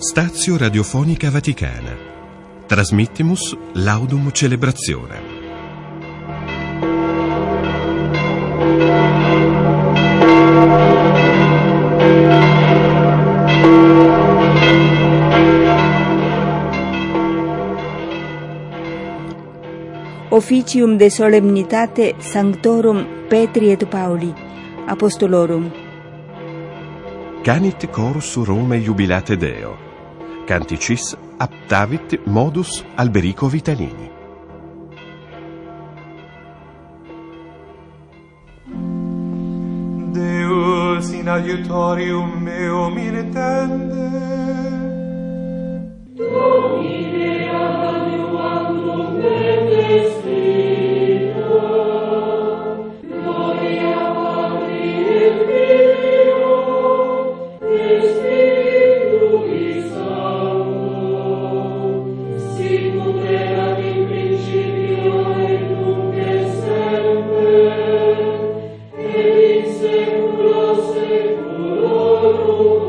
Stazio Radiofonica Vaticana. Transmittimus Laudum Celebrationem. Officium de solemnitate Sanctorum Petri et Pauli, Apostolorum. Canit chorus Rome jubilate Deo. Canticis aptavit modus Alberico Vitalini. Deus in adiutorium meum intende. Domine adiuandum et Spiritu, gloria Patri et Filio, et Spiritui Sancto, sicut erat in principio et nunc et semper, et in saecula saeculorum.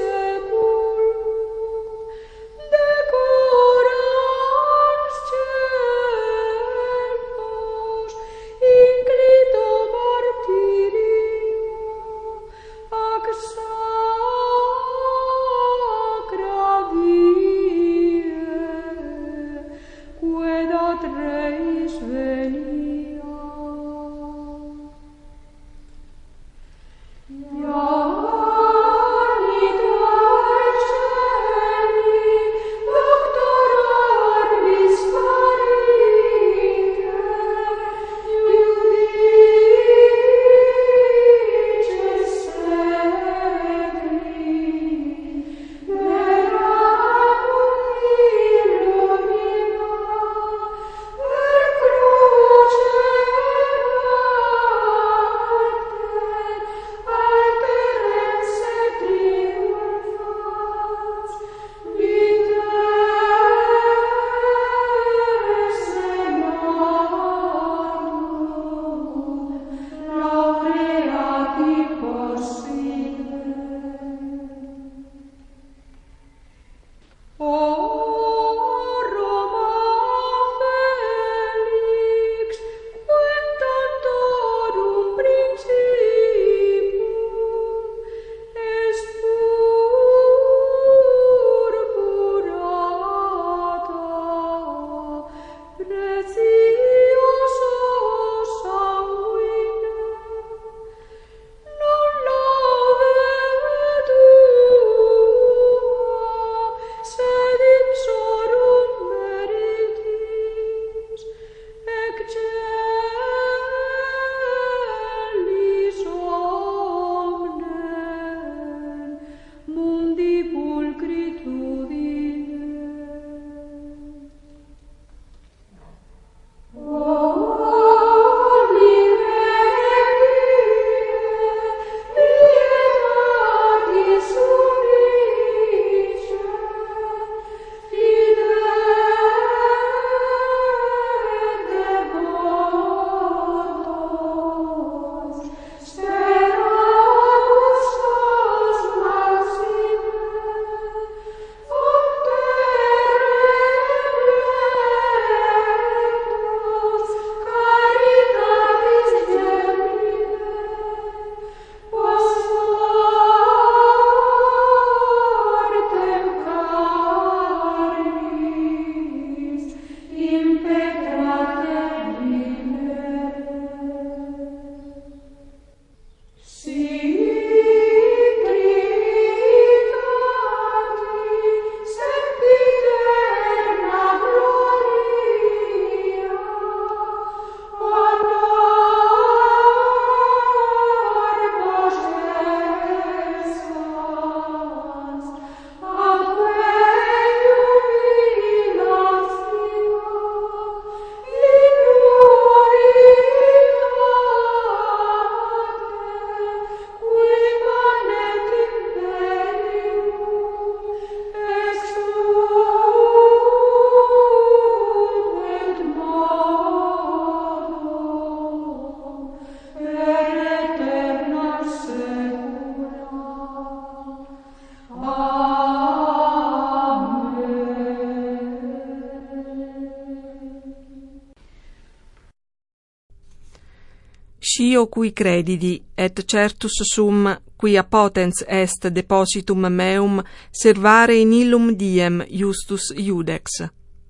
Decorans Scio cui credidi, et certus sum, quia potens est depositum meum, servare in illum diem justus iudex.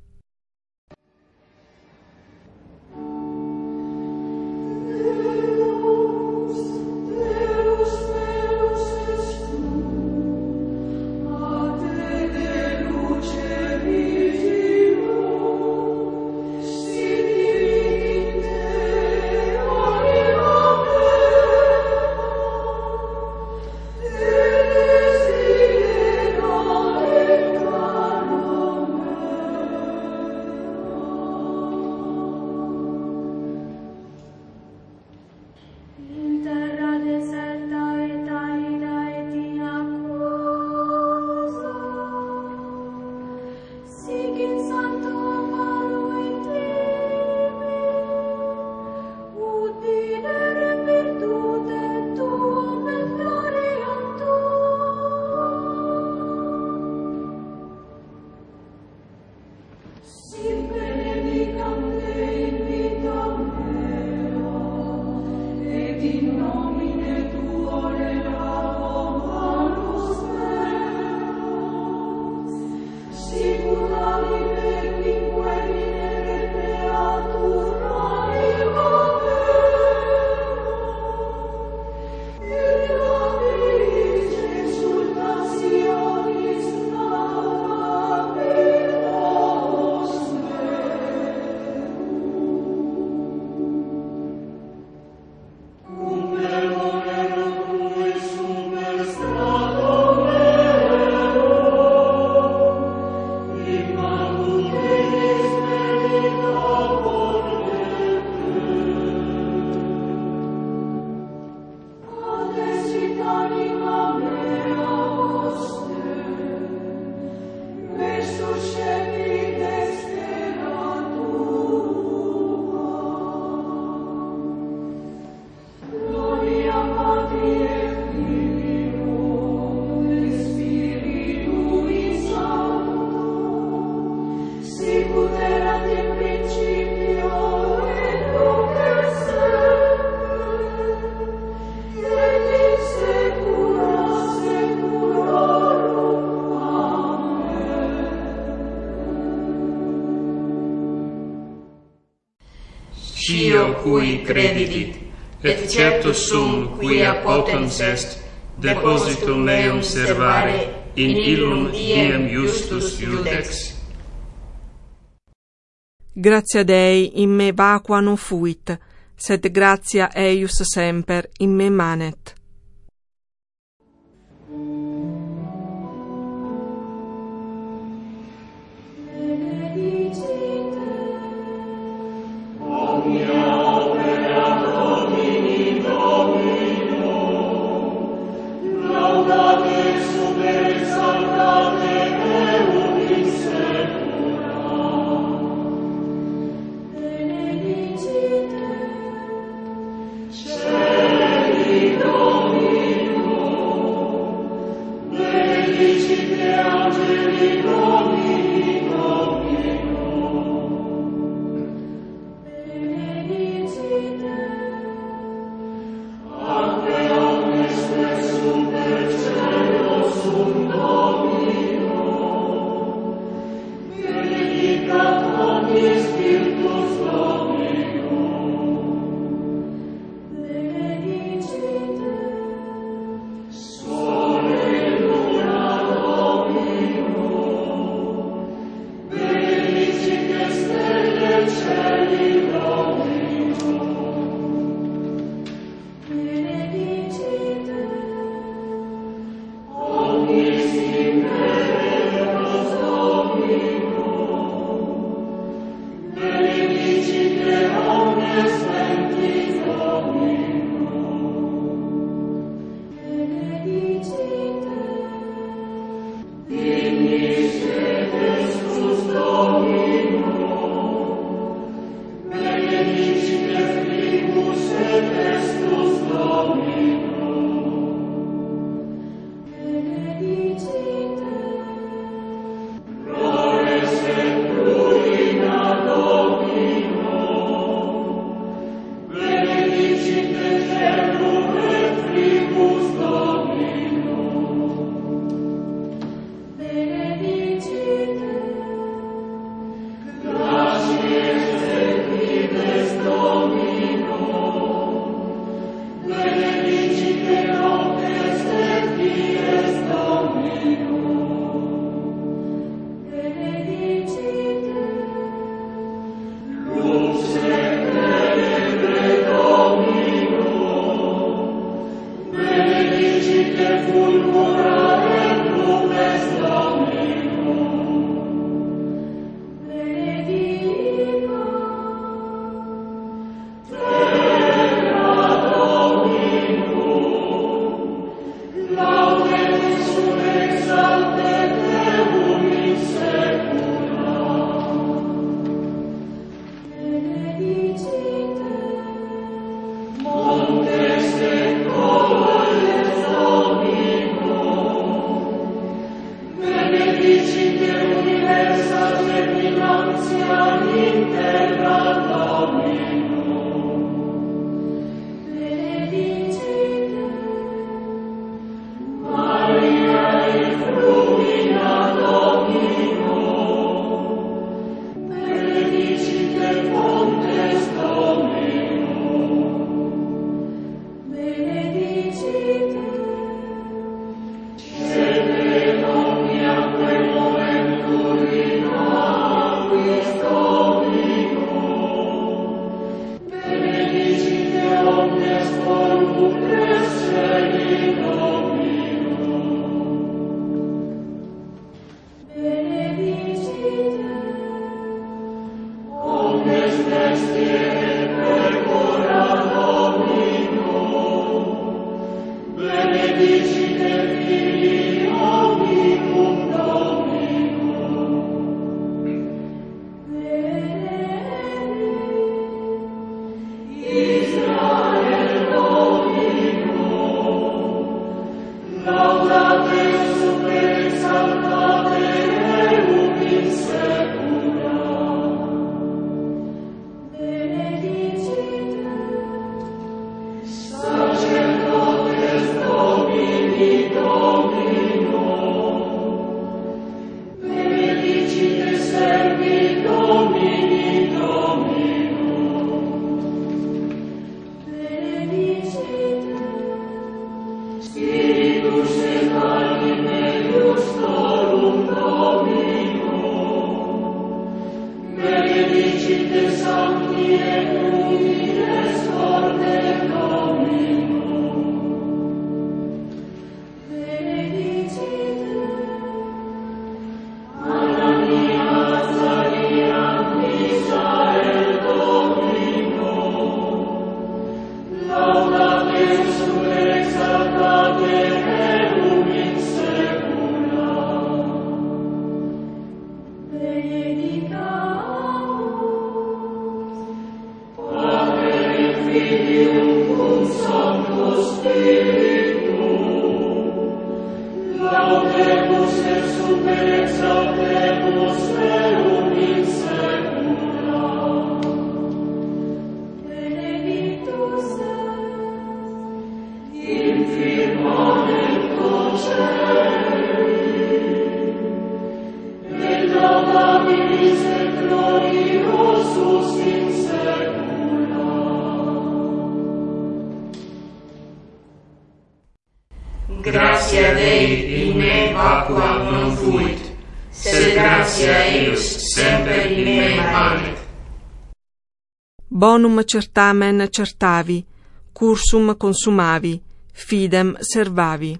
Scio cui credidit, et certus sum quia potens est, depositum meum servare, in illum diem justus iudex. Gratia Dei in me vacua non fuit, sed gratia eius semper in me manet. Gratia Dei in me vacua non fuit, sed gratia eius semper in me manet. Bonum certamen certavi, cursum consumavi, fidem servavi.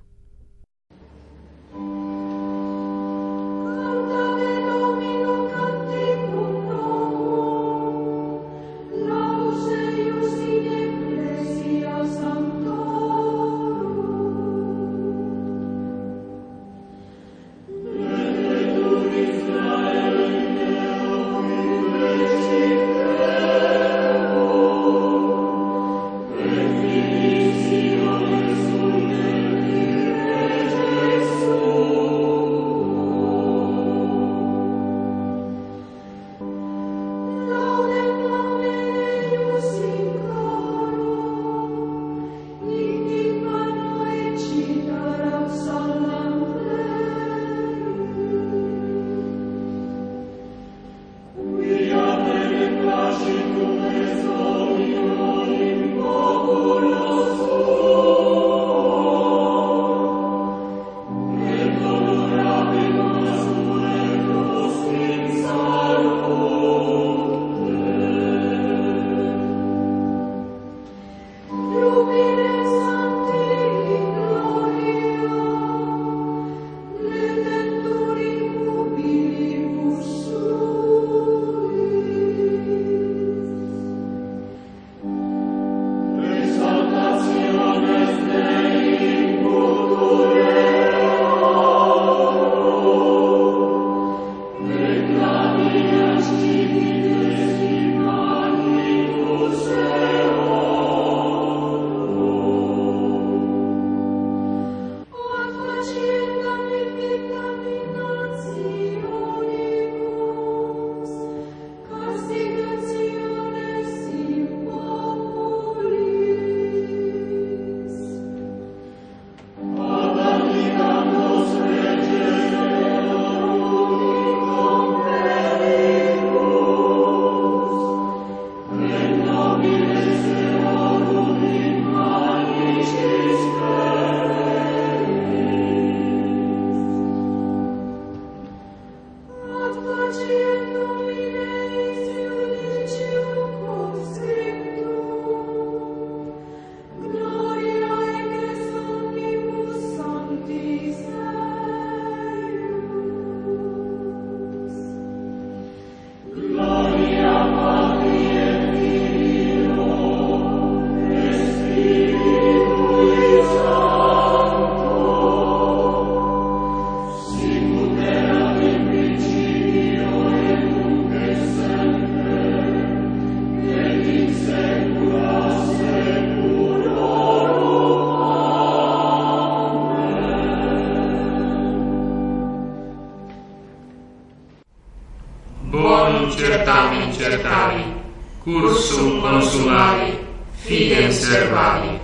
veritatem certavi, cursum consumavi, fidem servavi.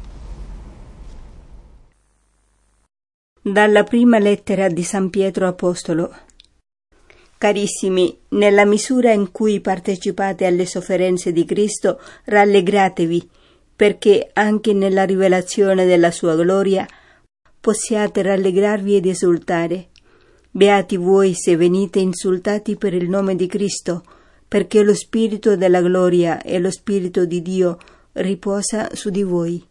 Dalla prima lettera di San Pietro Apostolo. Carissimi, nella misura in cui partecipate alle sofferenze di Cristo, rallegratevi, perché anche nella rivelazione della sua gloria possiate rallegrarvi ed esultare. Beati voi se venite insultati per il nome di Cristo, perché lo Spirito della gloria e lo Spirito di Dio riposa su di voi.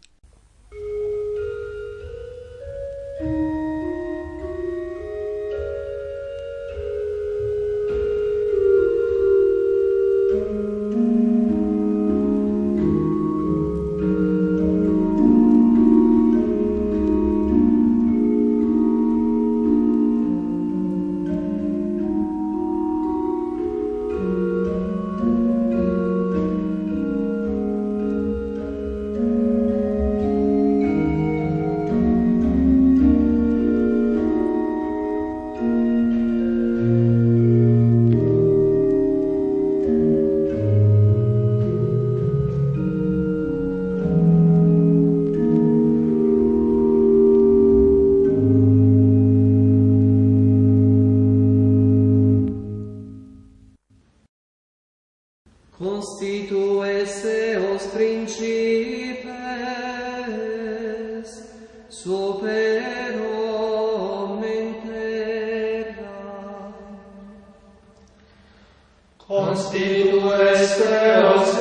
Constituesse os principes superorum in terra. Constituesse os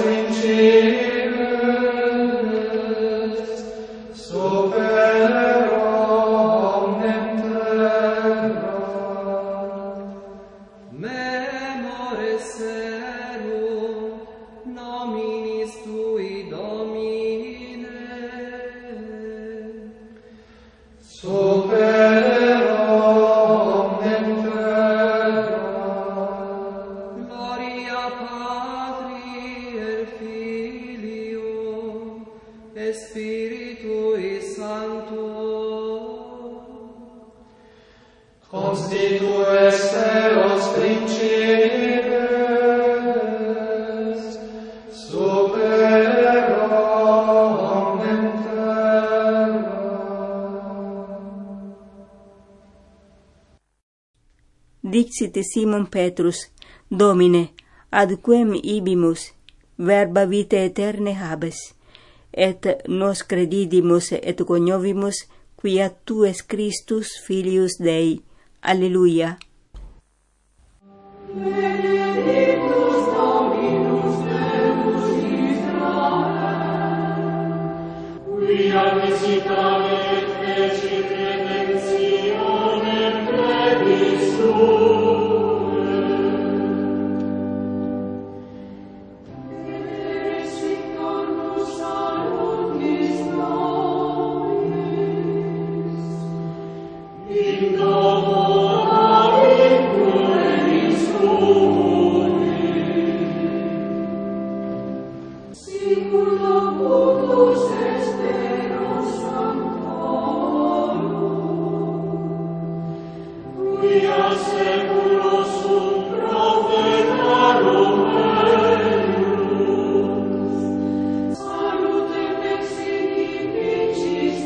principes superorum in terra. Memores erum nominis tui, Domine. Superorum in terra. Gloria Patri et Filio et Spiritui Sancto. Constituesse os principes superorum in terra. Dixit Simon Petrus, Domine, ad quem ibimus, verba vitae aeternae habes, et nos credidimus et cognovimus, quia tu es Christus filius Dei. Alleluia. Benedictus Dominus Deus Israel, quia visitavit et fecit redemptionem plebis suae. Eresit corpus salutis nobis, in domo Sicur locutus est Deus Sanctorum, quia seculos sum profetarum eius, salutem exinicis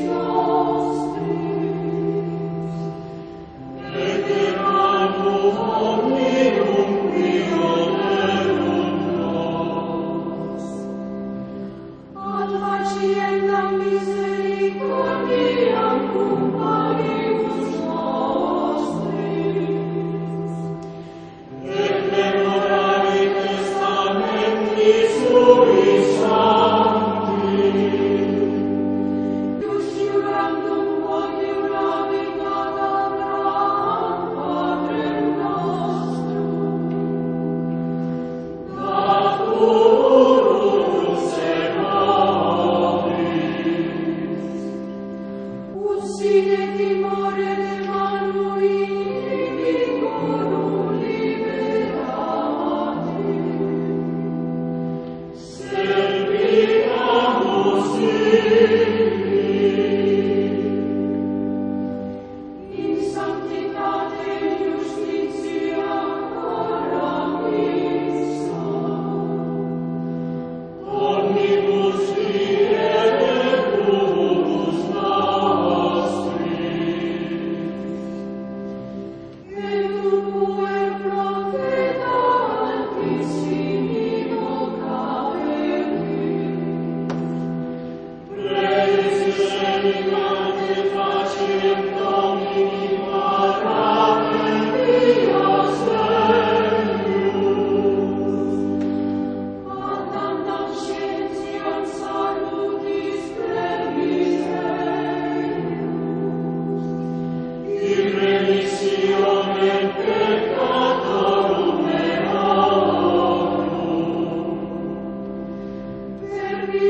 nostris, et emanum omnium pionerum nos. Ad faciendam misericordiam cum paribus nostris, et memorare testamenti sui sancti, ius iurandum quod iuravit ad Abraham patrem nostrum, daturus et nobis, ut sine timore de manu inimicorum liberati, serviamus in sanctitate et justitia coram ipsa.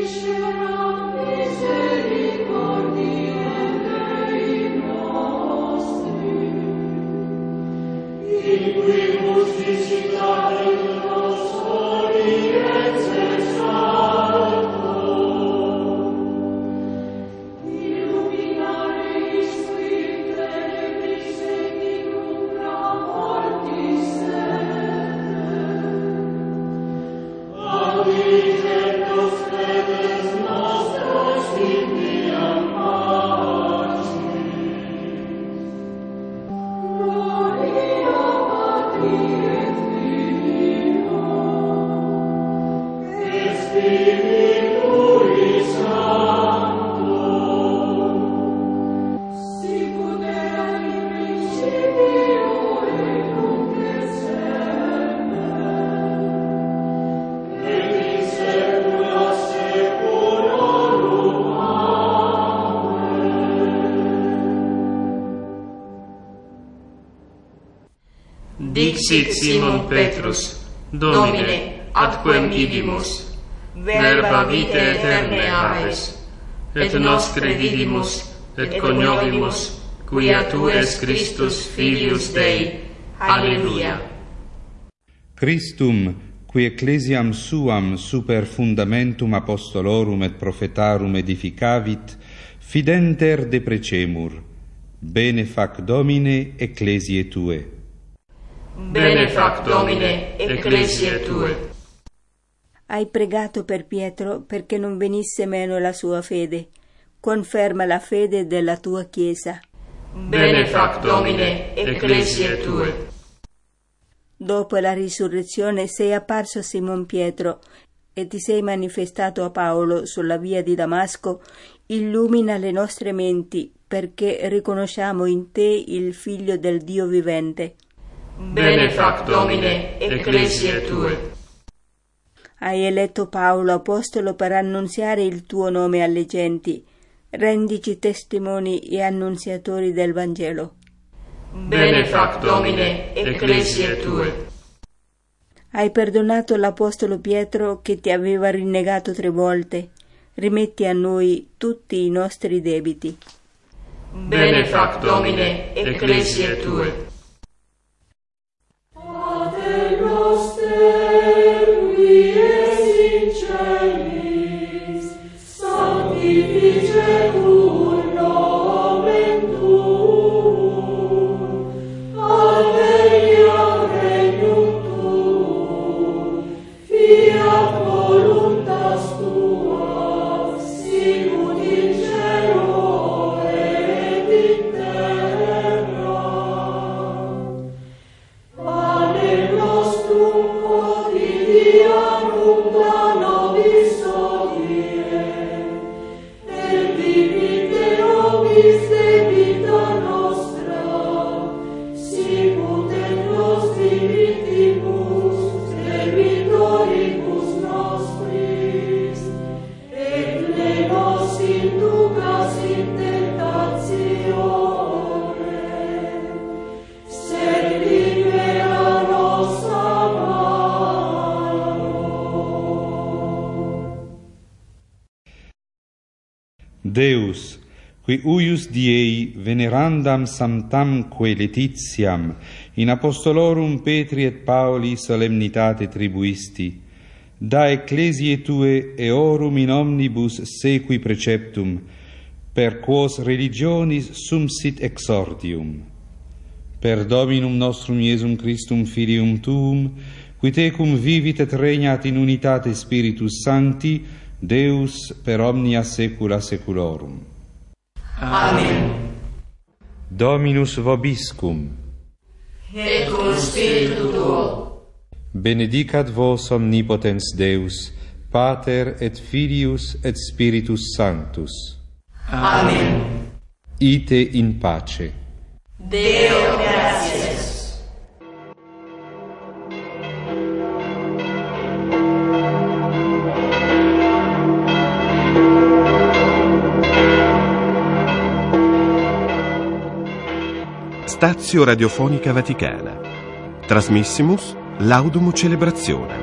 Dixit Simon Petrus, Domine, ad quem idimus, verba vitae aeternae habes, et nos credidimus, et cognovimus, quia tu es Christus Filius Dei. Alleluia. Christum, qui ecclesiam suam super fundamentum apostolorum et prophetarum edificavit, fidenter deprecemur. Bene fac Domine ecclesiae tue. Bene fac Domine ecclesiae tue. Hai pregato per Pietro perché non venisse meno la sua fede. Conferma la fede della tua Chiesa. Bene fac Domine ecclesiae tue. Dopo la risurrezione sei apparso a Simon Pietro e ti sei manifestato a Paolo sulla via di Damasco. Illumina le nostre menti perché riconosciamo in te il Figlio del Dio vivente. Bene fac Domine ecclesiae tue. Hai eletto Paolo apostolo per annunziare il tuo nome alle genti. Rendici testimoni e annunziatori del Vangelo. Bene fac Domine ecclesiae tue. Hai perdonato l'apostolo Pietro che ti aveva rinnegato 3 volte. Rimetti a noi tutti i nostri debiti. Bene fac Domine ecclesiae tue. Deus, qui uius diei venerandam sanctamque Laetitiam in apostolorum Petri et Pauli solemnitate tribuisti, da ecclesiae tue eorum in omnibus sequi preceptum, per quos religionis sum sit exordium. Per Dominum nostrum Iesum Christum Filium tuum, qui tecum vivit et regnat in unitate Spiritus Sancti, Deus per omnia saecula saeculorum. Amen. Dominus vobiscum. Et cum spiritu tuo. Benedicat vos omnipotens Deus, Pater et Filius et Spiritus Sanctus. Amen. Ite in pace. Deo gratias. Stazio Radiofonica Vaticana. Trasmissimus Laudum Celebrationem.